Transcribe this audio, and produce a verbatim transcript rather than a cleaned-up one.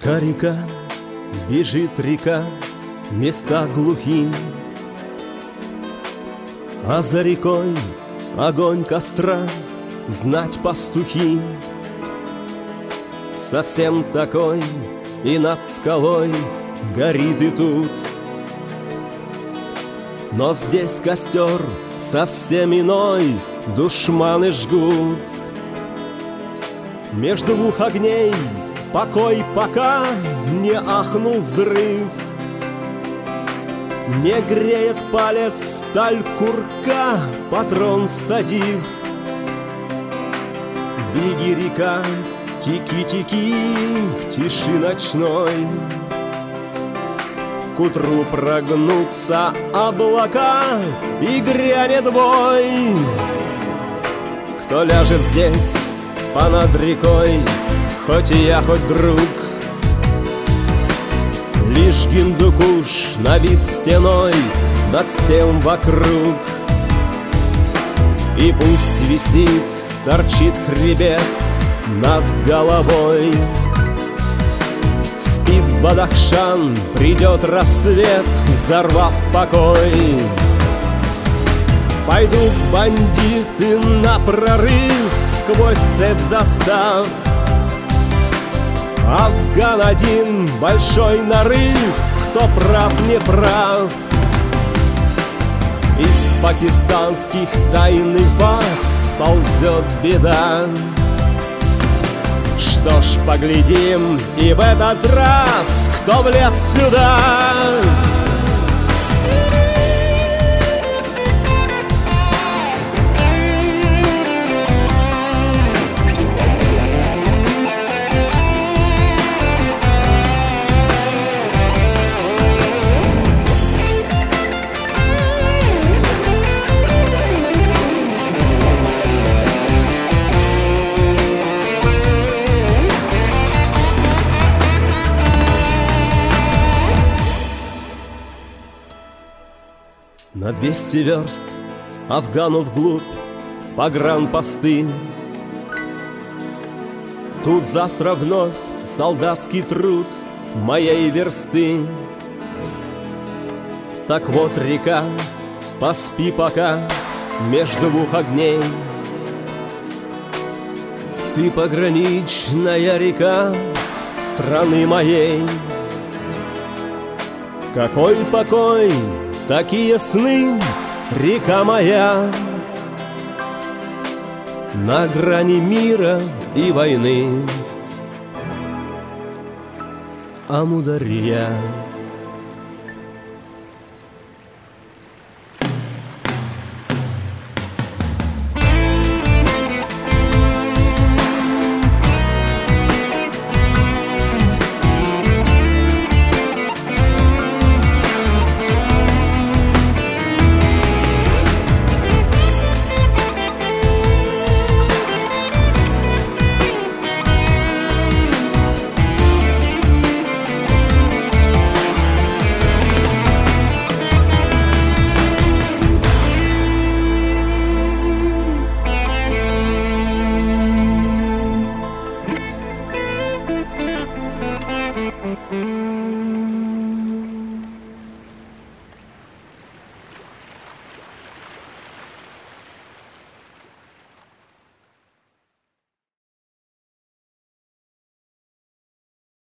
Река, река, бежит река, места глухи, а за рекой огонь костра, знать пастухи. Совсем такой и над скалой горит и тут, но здесь костер совсем иной, душманы жгут. Между двух огней покой, пока не ахнул взрыв, не греет палец сталь курка, патрон всадив. Беги, река, теки-теки в тиши ночной, к утру прогнутся облака и грянет бой. Кто ляжет здесь понад рекой, хоть и я, хоть друг, лишь Гиндукуш навис стеной над всем вокруг. И пусть висит, торчит хребет над головой, спит Бадахшан, придет рассвет, взорвав покой. Пойдут бандиты на прорыв сквозь цепь застав, Афган один, большой нарыв, кто прав, не прав. Из пакистанских тайных баз ползет беда. Что ж, поглядим и в этот раз, кто влез сюда. На двести верст Афгану вглубь погранпосты. Тут завтра вновь солдатский труд моей версты. Так вот, река, поспи пока между двух огней. Ты пограничная река страны моей. Какой покой, такие сны, река моя, на грани мира и войны. Амударья.